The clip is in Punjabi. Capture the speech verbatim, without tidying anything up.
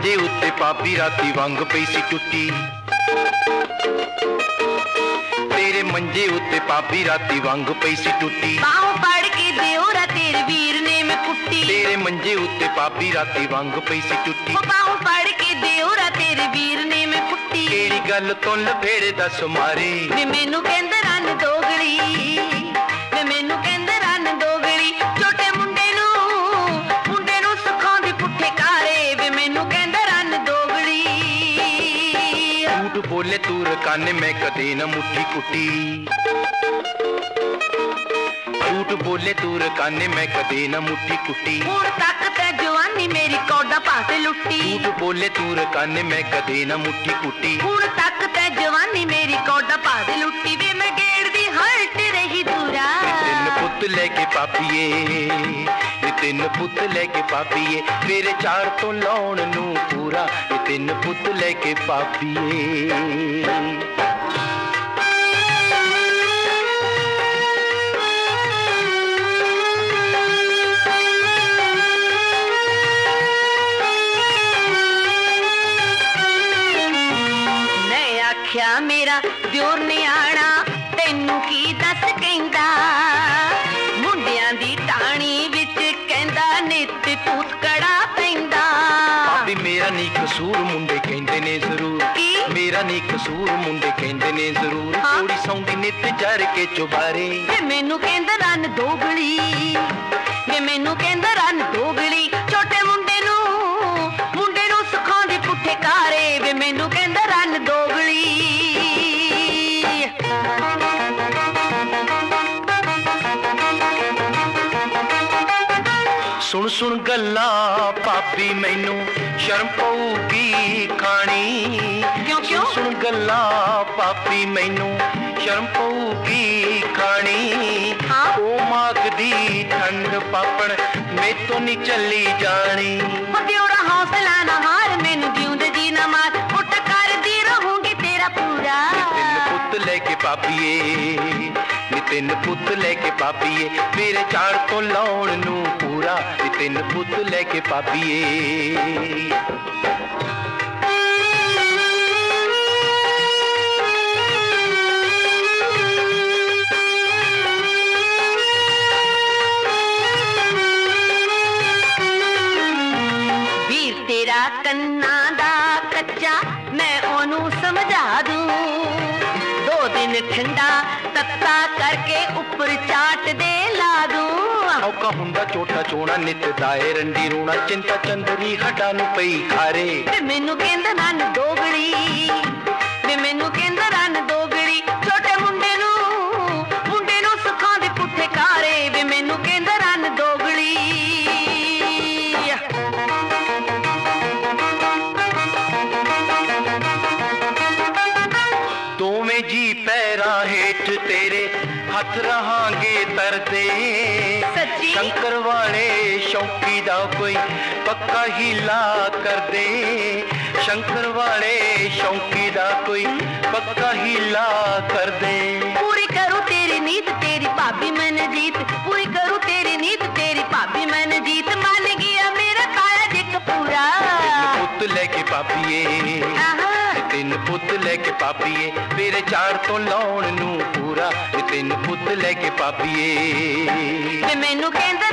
ਮੰਜੇ ਉੱਤੇ ਪਾਪੀ ਰਾਤੀ ਵਾਂਗ ਪਈ ਸੀ ਟੁੱਟੀ। ਤੇਰੇ ਮੰਜੇ ਉੱਤੇ ਪਾਪੀ ਰਾਤੀ ਵਾਂਗ ਪਈ ਸੀ ਟੁੱਟੀ। ਬਾਹੋਂ ਫੜ ਕੇ ਦਿਓਰਾ ਤੇਰੇ ਵੀਰ ਨੇ ਮੈਂ ਕੁੱਟੀ। ਤੇਰੇ ਮੰਜੇ ਉੱਤੇ ਪਾਪੀ ਰਾਤੀ ਵਾਂਗ ਪਈ ਸੀ ਟੁੱਟੀ। ਬਾਹੋਂ ਫੜ ਕੇ ਦਿਓਰਾ ਤੇਰੇ ਵੀਰ ਨੇ ਮੈਂ ਕੁੱਟੀ। ਕਿਹੜੀ ਗੱਲ ਤੋਂ ਲਫੇੜੇ ਦੱਸ ਮਾਰੇ ਵੇ ਮੈਨੂੰ ਕਹਿੰਦਾ ਰੰਨ ਦੋਗਲੀ, ਵੇ ਮੈਨੂੰ ਕਹਿੰਦਾ ਰੰਨ ਦੋਗਲੀ। ਛੋਟੇ ਮੁੰਡੇ ਨੂੰ ਮੁੰਡੇ ਨੂੰ ਸਿਖਾਉਂਦੀ ਪੁੱਠੇ ਕਾਰੇ, ਵੇ ਮੈਨੂੰ ਕਹਿੰਦਾ ਰੰਨ ਦੋਗਲੀ। ਝੂਠ ਬੋਲੇ ਤੂੰ ਰਕਾਨੇ ਮੈਂ ਕਦੇ ਨਾ ਮੁੱਠੀ ਕੁੱਟੀ। ਝੂਠ ਬੋਲੇ ਤੂੰ ਰਕਾਨੇ ਮੈਂ ਕਦੇ ਨਾ ਮੁੱਠੀ ਕੁੱਟੀ। ਹੁਣ ਤੱਕ ਤੇ ਜਵਾਨੀ ਮੇਰੀ ਕੌਡਾ ਪਾਸੇ ਲੁੱਟੀ। ਝੂਠ ਬੋਲੇ ਤੂੰ ਰਕਾਨੇ ਮੈਂ ਕਦੇ ਨਾ ਮੁੱਠੀ ਕੁੱਟੀ। ਹੁਣ ਤੱਕ ਤੇ ਜਵਾਨੀ ਮੇਰੀ ਕੌਡਾ ਪਾਸੇ ਲੁੱਟੀ। ਵੇ ਮੈਂ ਗੇੜਦੀ ਹਲਟ ਰਹੀ ਦੂਰਾ। ਤਿੰਨ ਪੁੱਤ ਲੈ ਕੇ ਪਾਪੀਏ, ਇਹ ਤਿੰਨ ਪੁੱਤ ਲੈ ਕੇ ਪਾਪੀਏ। ਮੇਰੇ ਚਾਰ ਤੋਂ ਲਾਉਣ ਨੂੰ ਪੂਰਾ, ਇਹ ਤਿੰਨ ਪੁੱਤ ਲੈ ਕੇ ਪਾਪੀਏ। ਆਖਿਆ ਮੇਰਾ ਦਿਓਰ ਨਿਆਣਾ ਤੈਨੂੰ ਕੀ ਦੱਸ ਕਹਿੰਦਾ। ਮੁੰਡਿਆਂ ਦੀ ਟਾਣੀ ਵਿੱਚ ਕਹਿੰਦਾ ਨਿੱਤ ਭੂਤ ਕੜਾ ਪੈਂਦਾ। ਭਾਬੀ ਮੇਰਾ ਨੀ ਕਸੂਰ ਮੁੰਡੇ ਕਹਿੰਦੇ ਨੇ ਜ਼ਰੂਰ। ਕੀ ਮੇਰਾ ਨੀ ਕਸੂਰ ਮੁੰਡੇ ਕਹਿੰਦੇ ਨੇ ਜ਼ਰੂਰ। ਥੋੜੀ ਸੌਂਦੀ ਨਿੱਤ ਜਰ ਕੇ ਚੁਬਾਰੇ। ਵੇ ਮੈਨੂੰ ਕਹਿੰਦਾ ਰੰਨ ਦੋਗਲੀ, ਵੇ ਮੈਨੂੰ ਕਹਿੰਦਾ ਰੰਨ ਦੋਗਲੀ। ਛੋਟੇ ਮੁੰਡੇ ਨੂੰ ਮੁੰਡੇ ਨੂੰ ਸਿਖਾਉਂਦੀ ਪੁੱਠੇ ਕਾਰੇ, ਵੇ ਮੈਨੂੰ ਕਹਿੰਦਾ ਰੰਨ ਦੋਗਲੀ। ਸੁਣ ਸੁਣ ਗੱਲਾਂ ਭਾਬੀ ਮੈਨੂੰ ਸ਼ਰਮ ਪਊਗੀ ਖਾਣੀ। ਕਿਉਂ ਕਿਉਂ ਸੁਣ ਗੱਲਾਂ ਭਾਬੀ ਮੈਨੂੰ ਸ਼ਰਮ ਪਊਗੀ ਖਾਣੀ। ਉਹ ਮਾਗਦੀ ਠੰਡ ਪਾਪਣ ਮੈਥੋਂ ਨੀ ਚੱਲੀ ਜਾਣੀ। ਦਿਓਰਾ ਹੌਸਲਾ ਨਾ ਹਾਰ, ਮੈਨੂੰ ਜਿਉਂਦੇ ਜੀ ਨਾ ਮਾਰ। ਪੁੱਟ ਕਰਦੀ ਰਹੂੰਗੀ ਤੇਰਾ ਪੂਰਾ। ਤਿੰਨ ਪੁੱਤ ਲੈ ਕੇ ਪਾਪੀਏ, ਨੀ ਤਿੰਨ ਪੁੱਤ ਲੈ ਕੇ ਪਾਪੀਏ। ਮੇਰੇ ਚਾਰ ਤੋਂ ਲਾਉਣ ਨੂੰ ਪੂਰਾ, ਨੀ ਤਿੰਨ ਪੁੱਤ ਲੈ ਕੇ ਪਾਪੀਏ। ਵੀਰ ਤੇਰਾ ਕੰਨਾਂ ਦਾ ਕੱਚਾ ਮੈਂ ਉਹਨੂੰ ਸਮਝਾ ਦੂੰ। ਦੋ ਦਿਨ ਠੰਡਾ ਤੱਤਾ ਕਰਕੇ ਉੱਪਰ ਚਾਟ ਦੇ ਲਾ ਦੂੰ। ਔਕਾ ਹੁੰਦਾ ਛੋਟਾ ਚੋਣਾ ਨਿੱਤ ਦਾਏ ਰੰਡੀ ਰੋਣਾ। ਚਿੰਤਾ ਚੰਦਰੀ ਹੱਡਾਂ ਨੂੰ ਪਈ ਖਾਰੇ। ਵੇ ਮੈਨੂੰ ਕਹਿੰਦਾ ਰੰਨ ਦੋਗਲੀ, ਵੇ ਮੈਨੂੰ ਕਹਿੰਦਾ ਰੰਨ ਦੋਗਲੀ। ਛੋਟੇ ਮੁੰਡੇ ਨੂੰ ਮੁੰਡੇ ਨੂੰ ਸਿਖਾਉਂਦੇ ਪੁੱਠੇ ਕਾਰੇ, ਵੇ ਮੈਨੂੰ ਕਹਿੰਦਾ ਰੰਨ ਦੋਗਲੀ। ਦੋਵੇਂ ਜੀ ਪੈਰਾਂ ਹੇਠ ਤੇਰੇ ਹੱਥ ਰਹਾਂਗੇ ਤਰਦੇ। ਸੱਚੀ ਸ਼ੰਕਰ ਵਾਲੇ ਸ਼ੌਕੀ ਦਾ ਕੋਈ ਪੱਕਾ ਹੀਲਾ ਕਰਦੇ। ਸ਼ੰਕਰ ਵਾਲੇ ਸ਼ੌਕੀ ਦਾ ਕੋਈ ਪੱਕਾ ਹੀਲਾ ਕਰਦੇ। ਪੂਰੀ ਕਰੂ ਤੇਰੀ ਨੀਤ ਤੇਰੀ ਭਾਬੀ ਮਨਜੀਤ। ਪੂਰੀ ਕਰੂ ਤੇਰੀ ਨੀਤ ਤੇਰੀ ਭਾਬੀ ਮਨਜੀਤ। ਮੰਨ ਗਿਆ ਮੇਰਾ ਕਾਇਆ ਜੀ ਕਪੂਰਾ। ਤਿੰਨ ਪੁੱਤ ਲੈ ਕੇ ਪਾਪੀਏ, ਤਿੰਨ ਪੁੱਤ ਲੈ ਕੇ ਪਾਪੀਏ। ਮੇਰੇ ਚਾਰ ਤੋਂ ਲਾਉਣ ਨੂੰ ਪੂਰਾ, ਤਿੰਨ ਪੁੱਤ ਲੈ ਕੇ ਪਾਪੀਏ। ਵੇ ਮੈਨੂੰ ਕਹਿੰਦਾ